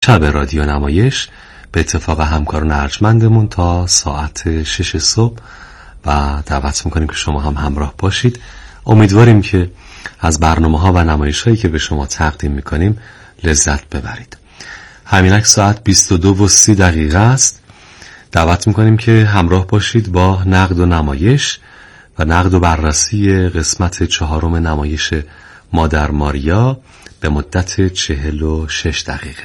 شب رادیو نمایش به اتفاق همکاران ارجمندمون تا ساعت 6 صبح و دعوت میکنیم که شما هم همراه باشید. امیدواریم که از برنامه‌ها و نمایش‌هایی که به شما تقدیم میکنیم لذت ببرید. همینک ساعت 22:30 است. دعوت میکنیم که همراه باشید با نقد و نمایش و نقد و بررسی قسمت 4 نمایش مادر ماریا به مدت 46 دقیقه.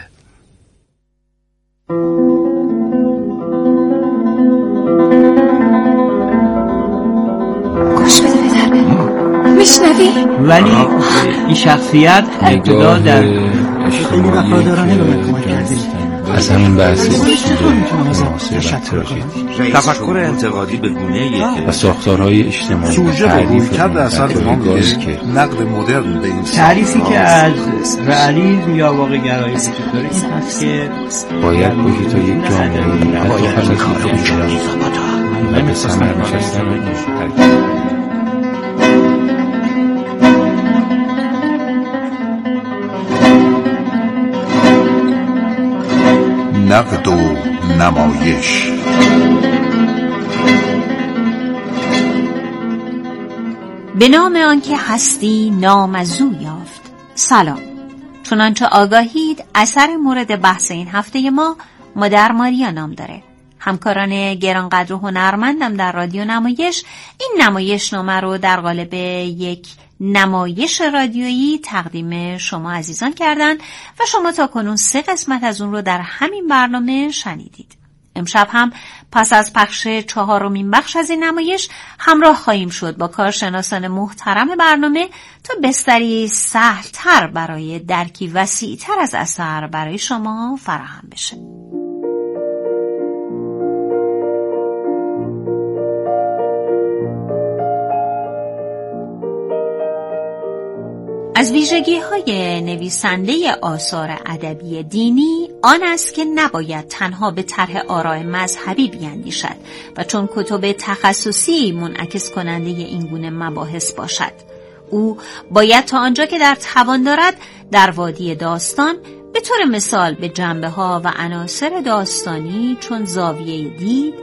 گوش بده به در بگو میشنوی؟ ولی این شخصیت ابتدا در خیلی وفادارانه به من کمک کردی. از همین بحثی مناسب و تراژدی تفکر انتقادی به گونه‌ای و ساختارهای اجتماعی سوژه و رویکرد اثر ما میگه نقد مدرن به این تعریفی که از رئالیسم یا واقع گرایی وجود داره این هست که باید محیط یک جامعه حتی خلاصی و به ثمر نشستن نقد و نمایش. به نام آنکه هستی نام از او یافت. سلام. چنانچه آگاهید اثر مورد بحث این هفته ما مادر ماریا نام داره. همکاران گرانقدر و هنرمندم در رادیو نمایش این نمایش نامه رو در قالب یک نمایش رادیویی تقدیم شما عزیزان کردن و شما تا کنون 3 قسمت از اون رو در همین برنامه شنیدید. امشب هم پس از پخش 4مین بخش از این نمایش همراه خواهیم شد با کارشناسان محترم برنامه تا بستری سهل‌تر برای درکی وسیع‌تر از اثر برای شما فراهم بشه. از ویژگی‌های نویسنده آثار ادبی دینی آن است که نباید تنها به طرح آراء مذهبی بیاندیشد و چون کتب تخصصی منعکس کننده این گونه مباحث باشد. او باید تا آنجا که در توان دارد در وادی داستان به طور مثال به جنبه‌ها و عناصر داستانی چون زاویه دید،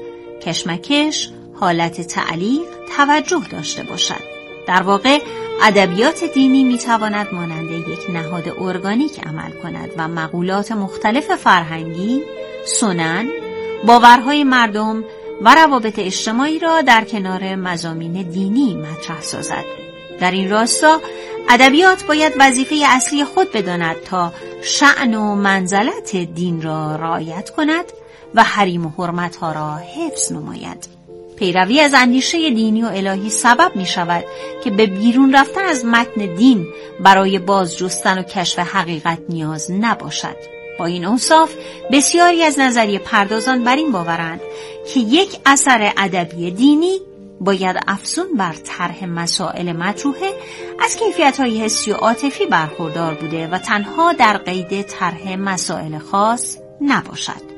کشمکش، حالت تعلیق توجه داشته باشد. در واقع ادبیات دینی میتواند مانند یک نهاد ارگانیک عمل کند و مقولات مختلف فرهنگی، سنن، باورهای مردم و روابط اجتماعی را در کنار مضامین دینی مطرح سازد. در این راستا ادبیات باید وظیفه اصلی خود بداند تا شأن و منزلت دین را رعایت کند و حریم و حرمتها را حفظ نماید. پیروی از اندیشه دینی و الهی سبب می شود که به بیرون رفتن از متن دین برای بازجستن و کشف حقیقت نیاز نباشد. با این اوصاف بسیاری از نظریه پردازان بر این باورند که یک اثر ادبی دینی باید افزون بر طرح مسائل مطروحه از کیفیت‌های حسی و عاطفی برخوردار بوده و تنها در قید طرح مسائل خاص نباشد.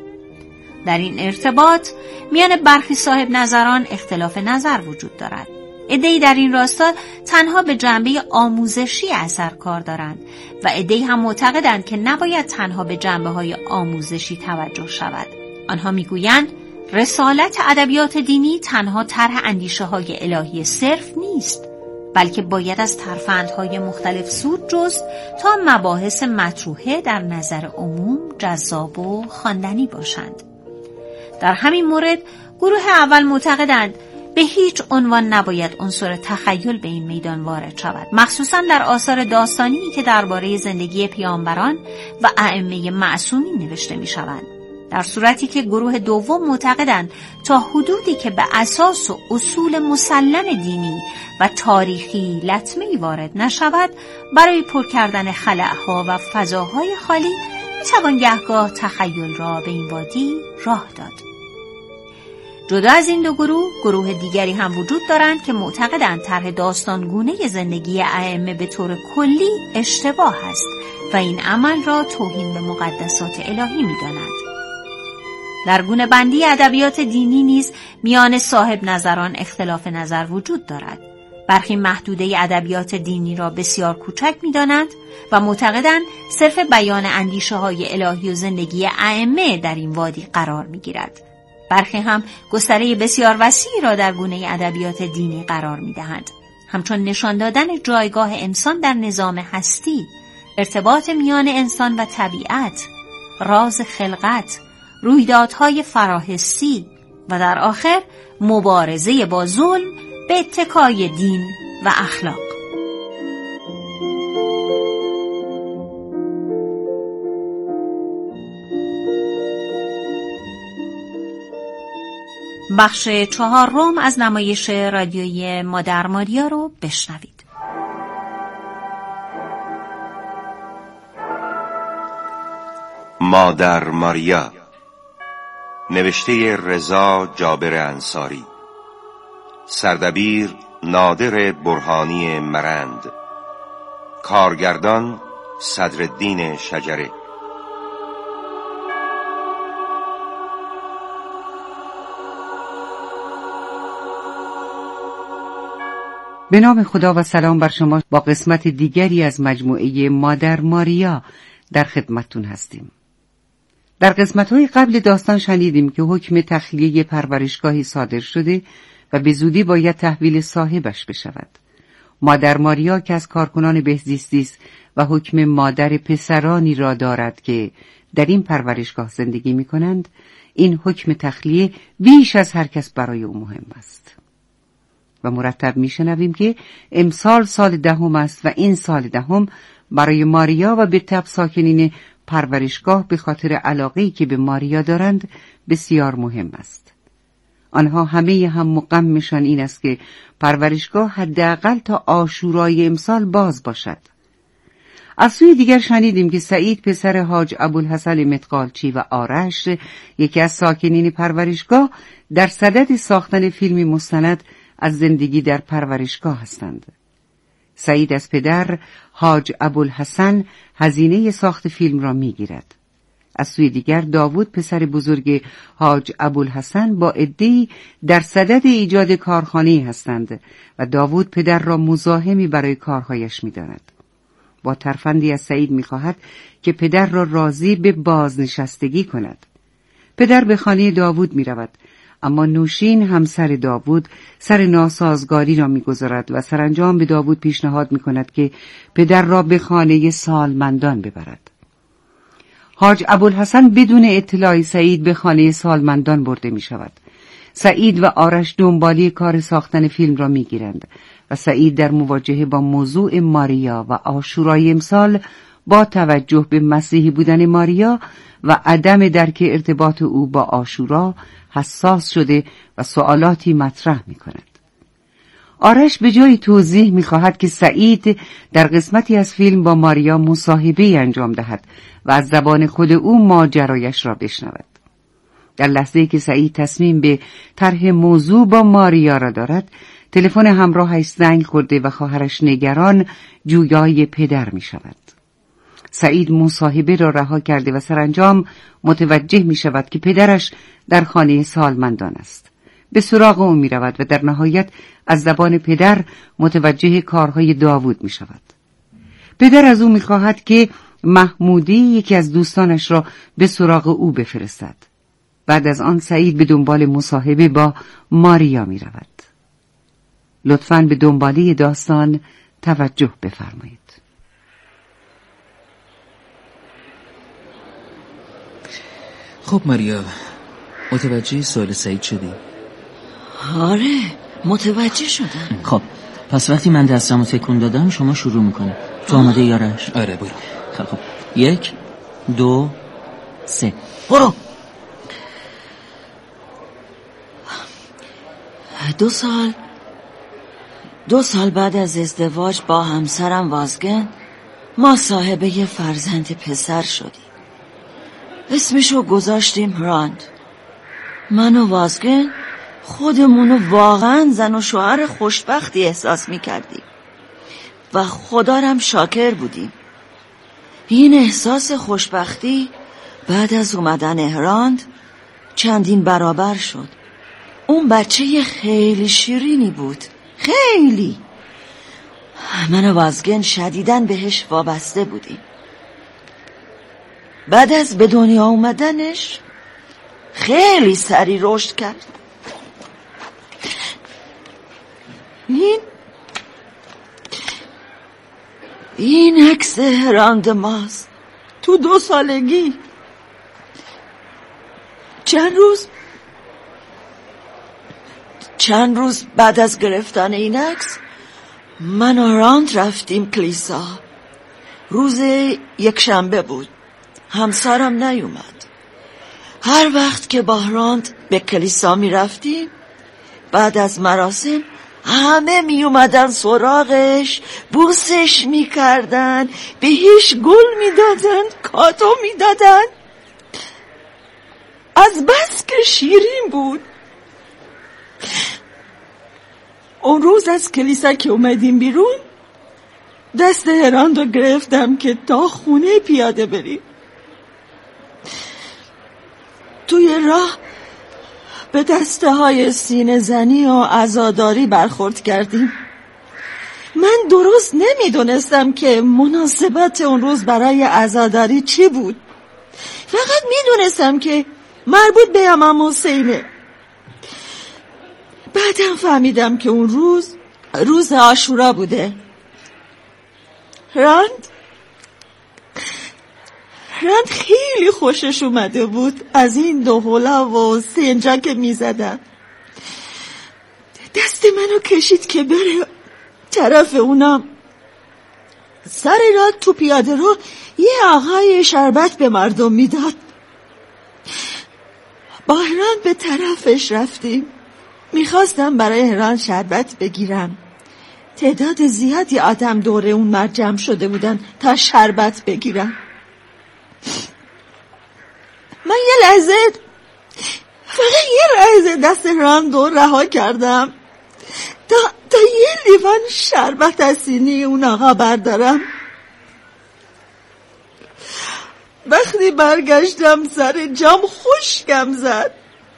در این ارتباط میان برخی صاحب نظران اختلاف نظر وجود دارد. عده‌ای در این راستا تنها به جنبه آموزشی اثر کار دارند و عده‌ای هم معتقدند که نباید تنها به جنبه‌های آموزشی توجه شود. آنها میگویند رسالت ادبیات دینی تنها طرح اندیشه‌های الهی صرف نیست، بلکه باید از ترفندهای مختلف سود جست تا مباحث مطروحه در نظر عموم جذاب و خواندنی باشند. در همین مورد گروه اول معتقدند به هیچ عنوان نباید عنصر تخیل به این میدان وارد شود، مخصوصا در آثار داستانی که درباره زندگی پیامبران و ائمه معصومین نوشته می شوند. در صورتی که گروه دوم معتقدند تا حدودی که به اساس و اصول مسلم دینی و تاریخی لطمه‌ای وارد نشود، برای پر کردن خلاها و فضاهای خالی میتوان گهگاه تخیل را به این وادی راه داد. جدا از این دو گروه دیگری هم وجود دارند که معتقدند طرح داستانگونه زندگی ائمه به طور کلی اشتباه است و این عمل را توهین به مقدسات الهی می‌دانند. در گونه بندی ادبیات دینی نیز میان صاحب نظران اختلاف نظر وجود دارد. برخی محدوده ادبیات دینی را بسیار کوچک می‌دانند و معتقدند صرف بیان اندیشه‌های الهی و زندگی ائمه در این وادی قرار می‌گیرد. برخی هم گستره بسیار وسیعی را در گونه ادبیات دینی قرار می‌دهند، همچون نشان دادن جایگاه انسان در نظام هستی، ارتباط میان انسان و طبیعت، راز خلقت، رویدادهای فراحسی و در آخر مبارزه با ظلم به اتکای دین و اخلاق. بخش 4 از نمایش رادیویی مادر ماریا رو بشنوید. مادر ماریا، نوشته رضا جابر انصاری، سردبیر نادر برهانی مرند، کارگردان صدرالدین شجره. به نام خدا و سلام بر شما. با قسمت دیگری از مجموعه مادر ماریا در خدمتتون هستیم. در قسمت‌های قبل داستان شنیدیم که حکم تخلیه پرورشگاهی صادر شده و به زودی باید تحویل صاحبش بشود. مادر ماریا که از کارکنان بهزیستی است و حکم مادر پسرانی را دارد که در این پرورشگاه زندگی می‌کنند، این حکم تخلیه بیش از هر کس برای او مهم است. و مرتب میشنویم که امسال سال 10 است و این سال 10 برای ماریا و به تبع ساکنین پرورشگاه به خاطر علاقه‌ای که به ماریا دارند بسیار مهم است. آنها همه هم غمشان این است که پرورشگاه حداقل تا عاشورای امسال باز باشد. از سوی دیگر شنیدیم که سعید پسر حاج ابوالحسن متقالچی و آرش، یکی از ساکنین پرورشگاه، در صدد ساختن فیلمی مستند از زندگی در پرورشگاه هستند. سعید از پدر حاج ابوالحسن هزینه ساخت فیلم را میگیرد. از سوی دیگر داوود پسر بزرگ حاج ابوالحسن با عده‌ای در صدد ایجاد کارخانه‌ای هستند و داوود پدر را مزاحمی برای کارهایش می‌داند. با ترفندی از سعید می‌خواهد که پدر را راضی به بازنشستگی کند. پدر به خانه داوود می‌رود، اما نوشین همسر داوود سر ناسازگاری را می‌گذارد و سرانجام به داوود پیشنهاد می‌کند که پدر را به خانه سالمندان ببرد. حاج ابوالحسن بدون اطلاع سعید به خانه سالمندان برده می‌شود. سعید و آرش دنبالی کار ساختن فیلم را می‌گیرند و سعید در مواجهه با موضوع ماریا و عاشورای امسال با توجه به مسیحی بودن ماریا و عدم درک ارتباط او با عاشورا حساس شده و سوالاتی مطرح می‌کند. آرش به جای توضیح می‌خواهد که سعید در قسمتی از فیلم با ماریا مصاحبه‌ای انجام دهد و از زبان خود او ماجرایش را بشنود. در لحظه‌ای که سعید تصمیم به طرح موضوع با ماریا را دارد، تلفن همراهش زنگ خورده و خواهرش نگران جویای پدر می‌شود. سعید مصاحبه را رها کرده و سرانجام متوجه می شود که پدرش در خانه سالمندان است. به سراغ او می رود و در نهایت از زبان پدر متوجه کارهای داوود می شود. پدر از او می خواهد که محمودی یکی از دوستانش را به سراغ او بفرستد. بعد از آن سعید به دنبال مصاحبه با ماریا می رود. لطفاً به دنباله داستان توجه بفرمایید. خب ماریا، متوجه سوال سعید شدی؟ آره، متوجه شدم. خب پس وقتی من دستمو تکون دادم شما شروع میکنی. تو آماده یارش؟ آره برو. خب 1 2 3 برو. 2 سال بعد از ازدواج با همسرم وازگن ما صاحب یه فرزند پسر شدیم. اسمشو گذاشتیم راند. من و وازگن خودمونو واقعا زن و شوهر خوشبختی احساس میکردیم و خدارم شاکر بودیم. این احساس خوشبختی بعد از اومدن راند چندین برابر شد. اون بچه خیلی شیرینی بود، خیلی. من و وازگن شدیداً بهش وابسته بودیم. بعد از به دنیا اومدنش خیلی سریع رشد کرد. این عکس هراند ماست تو 2 سالگی. چند روز بعد از گرفتن این عکس من و هراند رفتیم کلیسا. روز یکشنبه بود. همسرم نیومد. هر وقت که با هراند به کلیسا می رفتیم بعد از مراسم همه می اومدن سراغش، بوسش می کردن، بهش گل می دادن، کادو می دادن. از بس که شیرین بود. اون روز از کلیسا که اومدیم بیرون دست هراند رو گرفتم که تا خونه پیاده بریم. توی راه به دسته های سینه زنی و عزاداری برخورد کردیم. من درست نمیدونستم که مناسبت اون روز برای عزاداری چی بود. فقط میدونستم که مربوط به امام حسینه. بعدم فهمیدم که اون روز عاشورا بوده. راند خیلی خوشش اومده بود از این 2 حولا و سنجا که میزدن. دست منو کشید که بره طرف اونم. سر راه تو پیاده رو یه آقای شربت به مردم میداد. با هراند به طرفش رفتیم. میخواستم برای هراند شربت بگیرم. تعداد زیادی آدم دور اون مرد جمع شده بودن تا شربت بگیرم. من فقط یه لحظه دست هراند رو رها کردم تا یه لیوان شربت از سینی اون آقا بردارم. وقتی برگشتم سر جام خشکم زد.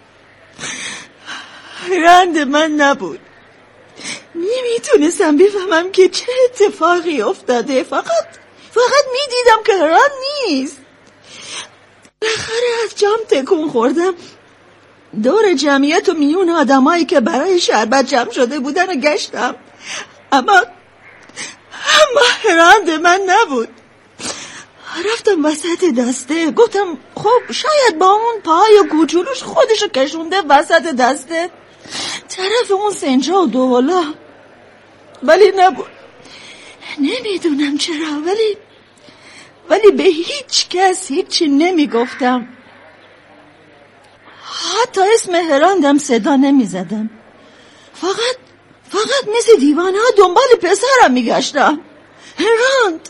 هراند من نبود. نمیتونستم بفهمم که چه اتفاقی افتاده. فقط میدیدم که هراند نیست. بالاخره از جام تکون خوردم. دور جمعیت و میون آدمایی که برای شربت جمع شده بودن و گشتم، اما هراند من نبود. رفتم وسط دسته. گفتم خب شاید با اون پای کوچولوش خودشو کشونده وسط دسته طرف اون سنجا و 2 حولا، ولی نبود. نمیدونم چرا ولی به هیچ کس هیچی نمیگفتم. حتی اسم هراندم صدا نمیزدم. فقط مثل دیوانه ها دنبال پسرم میگشتم. هراند.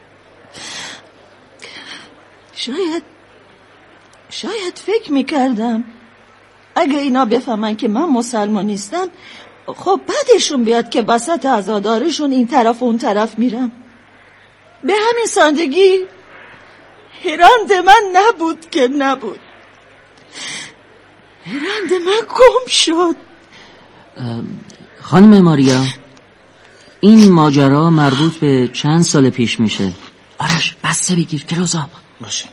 شاید فکر میکردم اگه اینا بفهمن که من مسلمان نیستم خب بعدشون بیاد که وسط عزاداریشون این طرف و اون طرف میرم. به همین سادگی هراند من نبود که نبود. هراند من گم شد. خانم ماریا، این ماجرا مربوط به چند سال پیش میشه؟ آرش بسته بگیر کلوزآب باشه.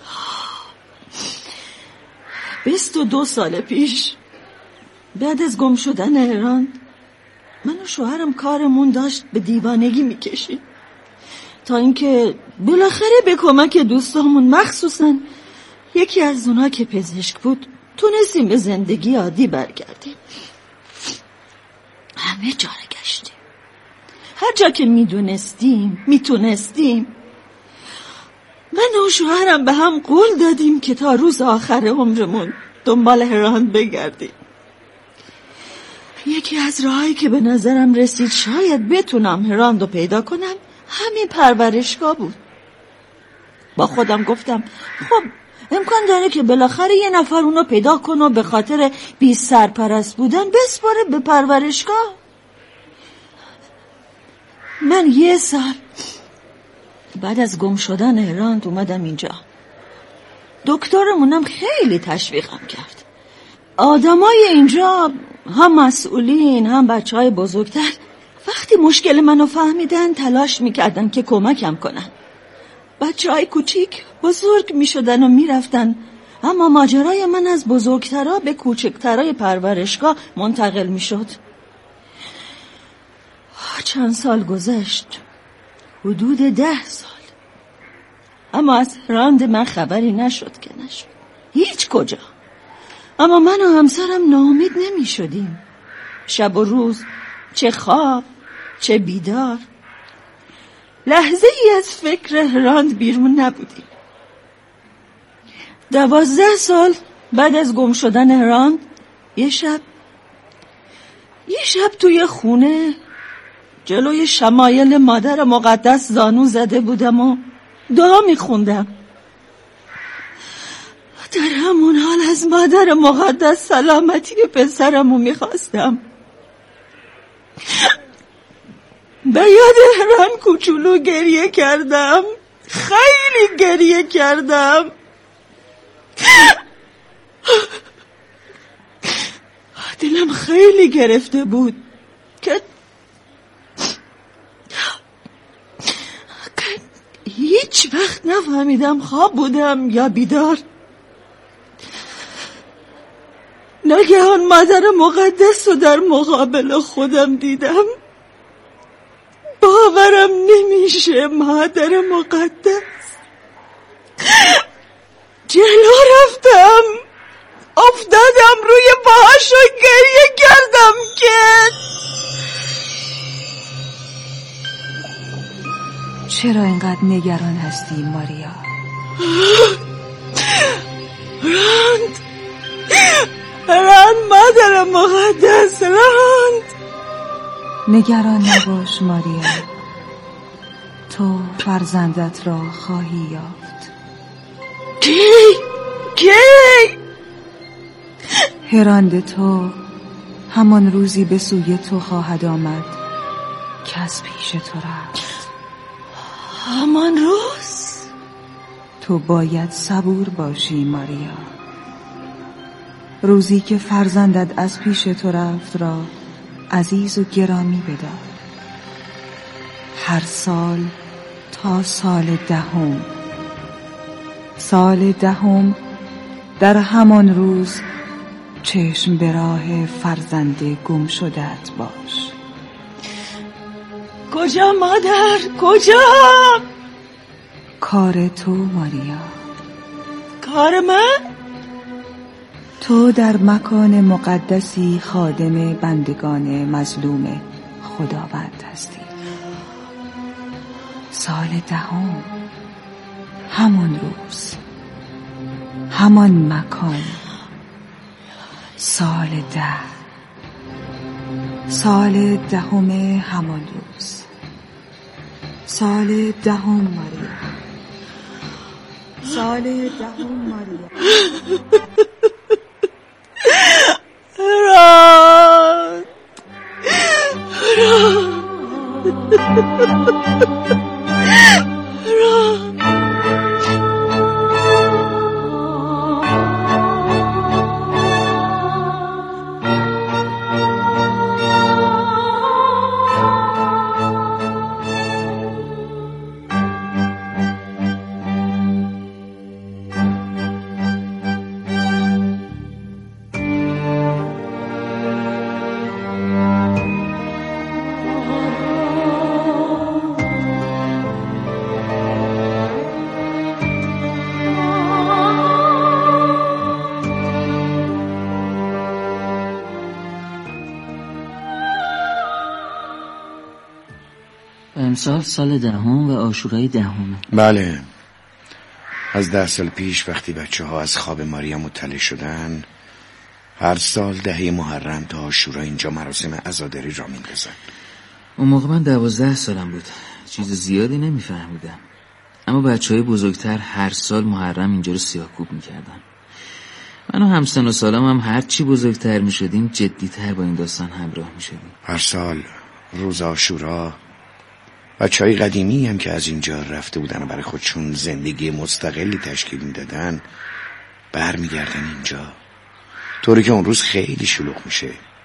22 سال پیش بعد از گم شدن هراند من و شوهرم کارمون داشت به دیوانگی میکشید تا اینکه بالاخره به کمک دوستامون مخصوصا یکی از اونا که پزشک بود تونستیم به زندگی عادی برگردیم. همه جا رو گشتیم. هر جا که میتونستیم. من و شوهرم به هم قول دادیم که تا روز آخر عمرمون دنبال هراند بگردیم. یکی از راهایی که به نظرم رسید شاید بتونم هراند رو پیدا کنم همین پرورشگاه بود. با خودم گفتم خب امکان داره که بالاخره یه نفر اونو پیدا کنه و به خاطر بی سرپرست بودن بسپاره به پرورشگاه. من 1 سال بعد از گم شدن هراند اومدم اینجا. دکترمونم خیلی تشویقم کرد. آدمای اینجا هم مسئولین هم بچهای بزرگتر وقتی وقتی مشکل منو فهمیدن تلاش میکردن که کمکم کنن. بچه‌های کوچیک بزرگ میشدن و میرفتن، اما ماجرای من از بزرگترا به کوچکترای پرورشگاه منتقل میشد. چند سال گذشت، حدود 10 سال، اما از راند من خبری نشد که نشد، هیچ کجا. اما من و همسرم ناامید نمی شدیم، شب و روز، چه خواب چه بیدار، لحظه ای از فکر راند بیرون نبودیم. 12 سال بعد از گم شدن راند، یه شب توی خونه جلوی شمایل مادر مقدس زانو زده بودم و دعا میخوندم. در همون حال از مادر مقدس سلامتی پسرمو میخواستم. به یاد ران کوچولو گریه کردم، خیلی گریه کردم. دلم خیلی گرفته بود که هیچ وقت نفهمیدم خواب بودم یا بیدار. ناگهان مادر مقدس رو در مقابل خودم دیدم. باورم نمیشه، مادر مقدس. جلو رفتم، افتادم روی پاهاش و گریه کردم که چرا اینقدر نگران هستی ماریا؟ راند مادر مقدس، راند. نگران نباش ماریا، تو فرزندت را خواهی یافت. کی؟ هراند تو همان روزی به سوی تو خواهد آمد که از پیش تو رفت. همان روز؟ تو باید صبور باشی ماریا. روزی که فرزندت از پیش تو رفت را عزیز و گرامی بدار. هر سال تا سال 10، سال 10 در همان روز چشم به راه فرزند گم شده‌ات باش. کجا مادر؟ کجا؟ کار تو ماریا. کار من؟ تو در مکان مقدسی خادم بندگان مظلوم خداوند هستی. سال 10، همان روز، همان مکان، سال 10، سال 10 همان روز، سال 10 ماریا، سال 10 ماریا. راند. امسال سال 10 و عاشورای 10. بله، از 10 سال پیش وقتی بچه‌ها از خواب ماریا مطلع شدن، هر سال 10 محرم تا عاشورا اینجا مراسم عزاداری را میندازن. اون موقع من 12 سالم بود، چیز زیادی نمیفهمیدم، اما بچه‌های بزرگتر هر سال محرم اینجا رو سیاه‌کوب میکردن. من و همسن و سالم هم هر چی بزرگتر میشدیم جدی‌تر با این داستان همراه میشدیم. هر سال روز عاشورا بچه‌های قدیمی هم که از اینجا رفته بودن و برای خودشون زندگی مستقلی تشکیل میدادن برمیگردن اینجا، طوری که اون روز خیلی شلوغ میشه.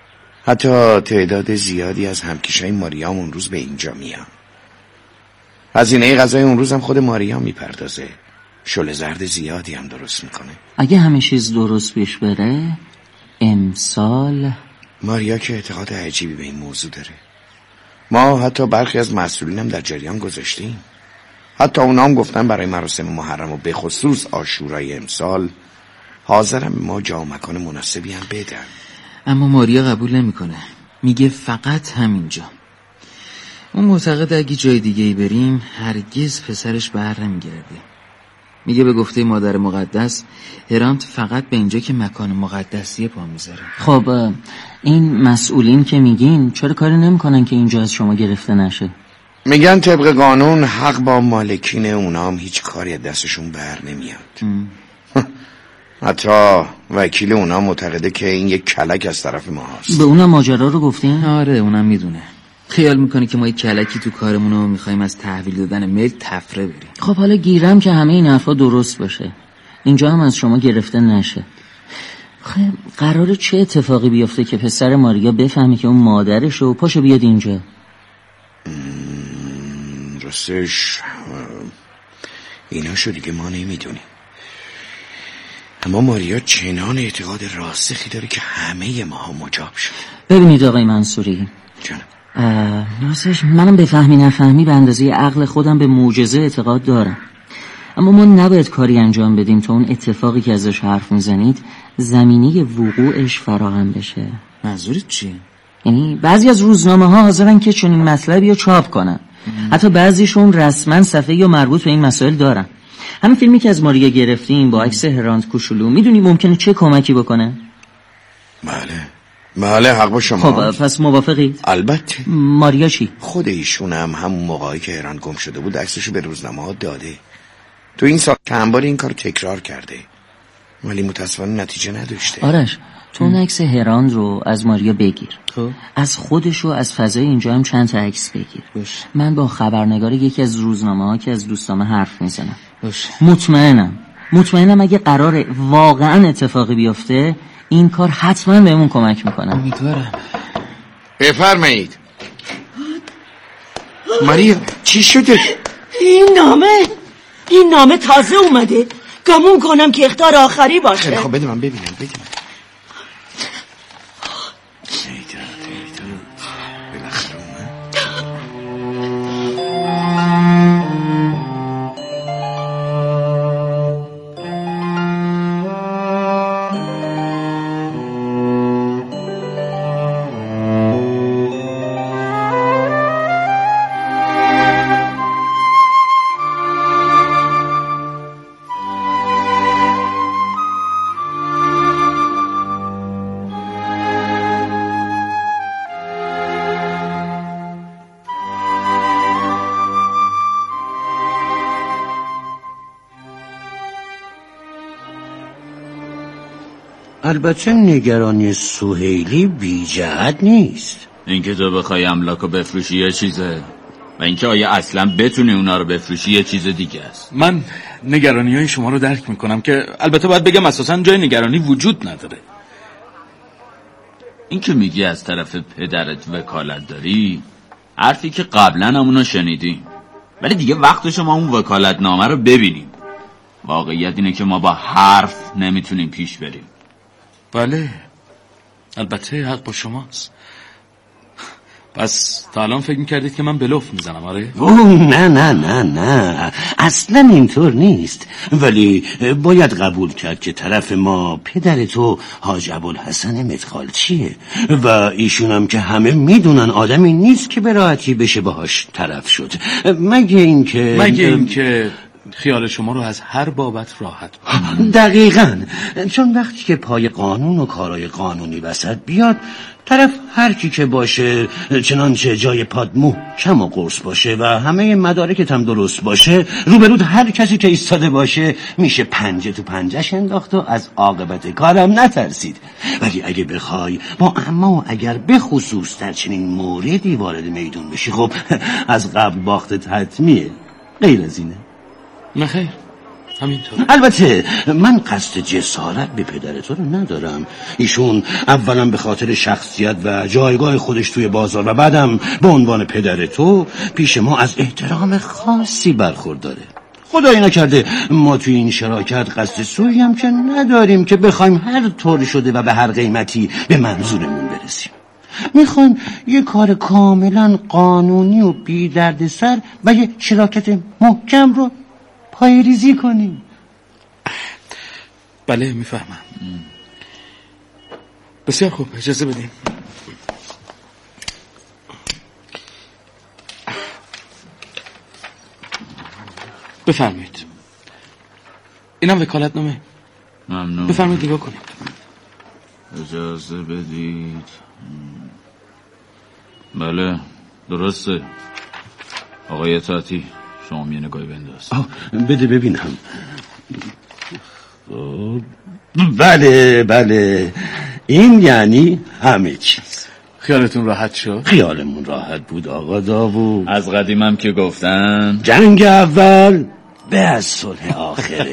حتی تعداد زیادی از همکیشای ماریا اون روز به اینجا میان. هزینه غذای اون روز هم خود ماریا میپردازه. شل زرد زیادی هم درست میکنه. اگه همه چیز درست پیش بره امسال ماریا که اعتقاد عجیبی به این موضوع داره. ما حتی برخی از مسئولین هم در جریان گذاشتیم. حتی اونا هم گفتن برای مراسم محرم و به خصوص عاشورای امسال حاضرم ما جا و مکان مناسبی هم بدن. اما ماریا قبول نمیکنه. میگه فقط همینجا. اون معتقد اگه جای دیگه ای بریم هرگز پسرش بر نمیگرده. میگه به گفته مادر مقدس هرانت فقط به اینجا که مکان مقدسیه پا میذاره. خب این مسئولین که میگین چرا کاری نمیکنن که اینجا از شما گرفته نشه؟ میگن طبق قانون حق با مالکین اونا هم هیچ کاری از دستشون بر نمیاد. حتی وکیل اونا معتقده که این یک کلک از طرف ما هست. به اونم ماجرا رو گفتین؟ آره اونم میدونه. خیال میکنه که ما یک کلکی تو کارمونو میخوایم از تحویل دادن ملک تفره بریم. خب حالا گیرم که همه این حرفا درست باشه، اینجا هم از شما گرفته نشه. خب قراره چه اتفاقی بیفته که پسر ماریا بفهمه که اون مادرشه و پاشو بیاد اینجا؟ راستش اینا شو دیگه ما نمیدونیم. اما ماریا چنان اعتقاد راسخی داره که همه ماها مجاب شد. ببینید آقای منصوری جانم، راستش منم بفهمی نفهمی به اندازه عقل خودم به معجزه اعتقاد دارم، اما ما نباید کاری انجام بدیم تا اون اتفاقی که ازش حرف میزنید زمینه وقوعش فراهم بشه. منظورت چیه؟ یعنی بعضی از روزنامه ها حاضرن که چنین مطلبی رو چاپ کنن. حتی بعضیشون رسما صفحه یا مربوط به این مسائل دارن. همین فیلمی که از ماریا گرفتیم با عکس هرانت کوچولو میدونی ممکنه چه کمکی بکنه؟ بله حق با شما. خب پس موافقید؟ البته. ماریا چی؟ خود ایشون هم همون موقعی که هرانت گم شده بود عکسشو به روزنامه ها داده. تو این سال چند بار این کارو تکرار کرده ولی متاسفانه نتیجه نداشته. آرش تو اون عکس هرانت رو از ماریا بگیر. خب از خودش و از فضای اینجا هم چند تا عکس بگیر. من با خبرنگار یکی از روزنامه ها که از دوستامه حرف میزنم. مطمئنم اگه قراره واقعا اتفاقی بیفته این کار حتما بهمون کمک میکنه. امیدوارم. بفرمایید. ماریا چی شده؟ این نامه تازه اومده. گمون کنم که اخطار آخری باشه. خب بده من ببینم. بالاخره البته نگرانی سهیلی بی جهت نیست. اینکه تو بخوای املاکو بفروشی یه چیزه و اینکه آیا اصلا بتونی اونا رو بفروشی یه چیز دیگه است. من نگرانی های شما رو درک میکنم که البته باید بگم اساسا جای نگرانی وجود نداره. اینکه میگی از طرف پدرت وکالت داری حرفی که قبلا همونو شنیدیم، ولی دیگه وقت شما اون وکالت نامه رو ببینیم. واقعیت اینه که ما با حرف نمیتونیم پیش بریم. بله البته حق با شماست. پس تا الان فکر میکردید که من بلوف میزنم؟ آره؟ نه اصلا اینطور نیست، ولی باید قبول کرد که طرف ما پدر تو حاج ابوالحسن مدخالچیه و ایشون هم که همه میدونن آدمی نیست که به راحتی بشه باهاش طرف شد، مگه اینکه خیال شما رو از هر بابت راحت. دقیقاً، چون وقتی که پای قانون و کارهای قانونی وسط بیاد طرف هر کی که باشه، چنانچه جای پادمو کم و قرص باشه و همه مدارکت هم درست باشه، روبرود هر کسی که ایستاده باشه میشه پنجه تو پنجهش انداخت و از عاقبت کارم نترسید. ولی اگه بخوای با اما اگر به خصوص در چنین موردی وارد میدون بشی، خب از قبل باختت حتمیه. غیر از اینه؟ نخیر، همینطور. البته من قصد جسارت به پدر تو رو ندارم. ایشون اولا به خاطر شخصیت و جایگاه خودش توی بازار و بعدم به عنوان پدر تو پیش ما از احترام خاصی برخورداره. خدایی نکرده ما توی این شراکت قصد سویی هم که نداریم که بخوایم هر طور شده و به هر قیمتی به منظورمون برسیم. میخوایم یه کار کاملا قانونی و بی دردسر و یه شراکت محکم رو پایه‌ریزی کنیم. بله میفهمم. بسیار خوب، اجازه بدیم. بفرمایید. اینم وکالتنامه. ممنون. بفرمایید نگاه کنید. اجازه بدید. بله درسته. آقای اطاعتی شما یه نگاهی بنداز. بده ببینم. بله این یعنی همه چیز. خیالتون راحت شد؟ خیالمون راحت بود آقا داوود. از قدیمم که گفتن جنگ اول به از صلح آخره.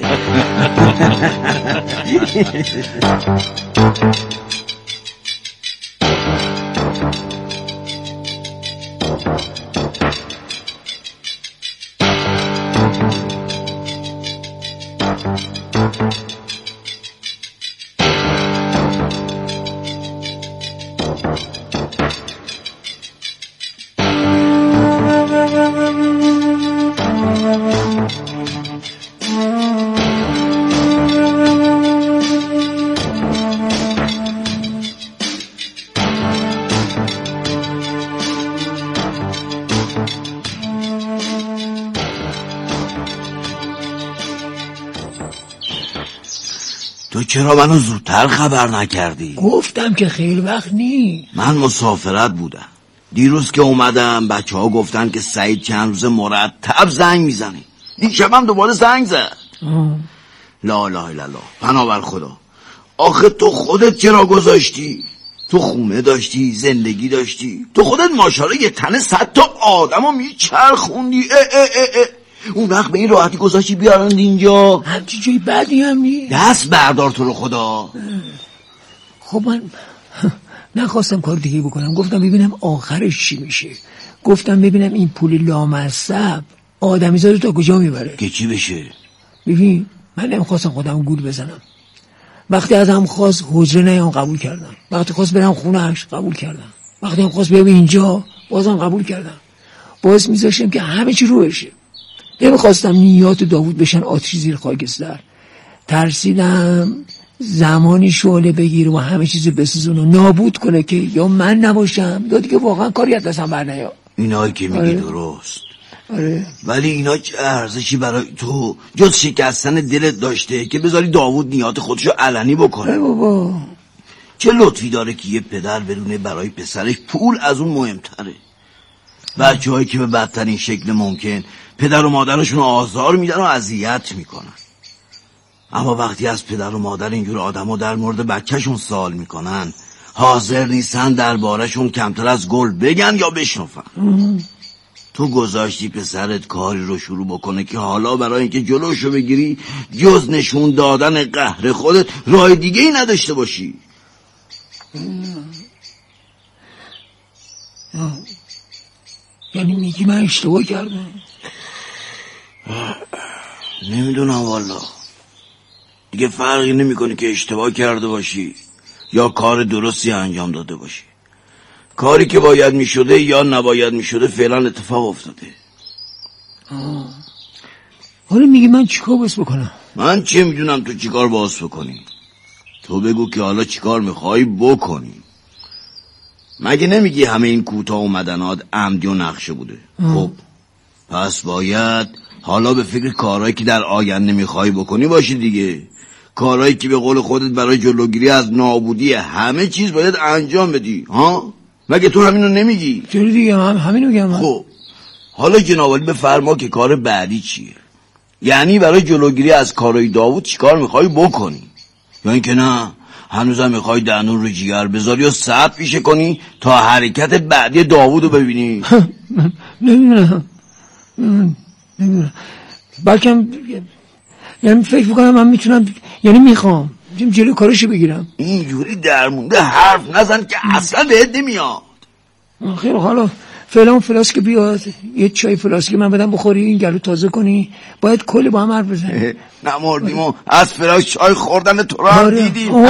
تو چرا منو زودتر خبر نکردی؟ گفتم که خیلی وقت نی. من مسافرت بودم. دیروز که اومدم بچه ها گفتن که سعید چند روز مرتب زنگ میزنه. این شبم دوباره زنگ زد. لا اله الا الله، پناه بر خدا. آخه تو خودت چرا گذاشتی؟ تو خونه داشتی، زندگی داشتی، تو خودت ماشاءالله یه تنه 100 تا آدمو میچرخوندی. اون وقت به این راحتی گذاشتی بیارند اینجا؟ همچی جای بدی هم نی. دست بردار تو رو خدا. خب من نخواستم کار دیگه بکنم. گفتم ببینم آخرش چی میشه. گفتم ببینم این پول لامصب آدمیزادو تا کجا میبره که چی بشه. ببین من نمیخواستم خودم گول بزنم. وقتی ازم خواست حجره نیام قبول کردم. وقتی خواست برم خونهش قبول کردم. وقتی هم خواست بیام اینجا بازم قبول کردم. باعث میذاشتم که همه چی رو بشه. نمیخواستم نیات داوود بشن آتشی زیر خاکستر. ترسیدم زمانی شعله بگیره و همه چیز بسوزونه و نابود کنه که یا من نباشم یا دیگه واقعا کاری از دستم بر نیاد. اینایی که میگی درست. آره. ولی اینا چه ارزشی برای تو جز شکستن دلت داشته که بذاری داوود نیات خودشو علنی بکنه؟ بابا چه لطفی داره که یه پدر بدونه برای پسرش پول از اون مهمتره. بچه‌هایی که به بدترین شکل ممکن پدر و مادرشون آزار میدن و اذیت میکنن، اما وقتی از پدر و مادر اینجور آدم‌ها در مورد بچه‌شون سوال میکنن حاضر نیستن درباره‌شون کمتر از گل بگن یا بشنفن. تو گذاشتی پسرت کاری رو شروع بکنه که حالا برای اینکه جلوشو بگیری جز نشون دادن قهر خودت راه دیگه ای نداشته باشی. یعنی میگی من اشتباه کردم؟ نمیدونم والا. دیگه فرقی نمیکنه که اشتباه کرده باشی یا کار درستی انجام داده باشی. کاری که باید میشده یا نباید میشده فعلا اتفاق افتاده. حالا میگی من چیکار باید بکنم؟ من چه میدونم تو چیکار باید بکنی. تو بگو که حالا چیکار میخوای بکنی. مگه نمیگی همه این کوتاه اومدنات عمدی و نقشه بوده؟ خب پس باید حالا به فکر کارهایی که در آینده میخوای بکنی باشی دیگه. کارهایی که به قول خودت برای جلوگیری از نابودی همه چیز باید انجام بدی. ها؟ مگه تو همینو نمیگی؟ چرا دیگه من همینو میگم. خب حالا جنابالی بفرما که کار بعدی چیه؟ یعنی برای جلوگیری از کارهای داوود چیکار میخوای بکنی؟ یا اینکه نه هنوزم میخوای دهنون رو جیگر بذاری و ساعت پیشه کنی تا حرکت بعدی داوودو ببینی؟ نمیدونم. بلکم یعنی فکر میکنم من میتونم، یعنی میخوام جلو کارشو بگیرم. اینجوری درمونده حرف نزن که اصلا بهت نمیاد. خیلی حالا فعلا فلاسک بیاد، یه چای فلاسک من بدم بخوری، این گلو تازه کنی، باید کلی با هم حرف بزنیم. نمردیم و از فلاس چای خوردن تو رو هم دیدیم.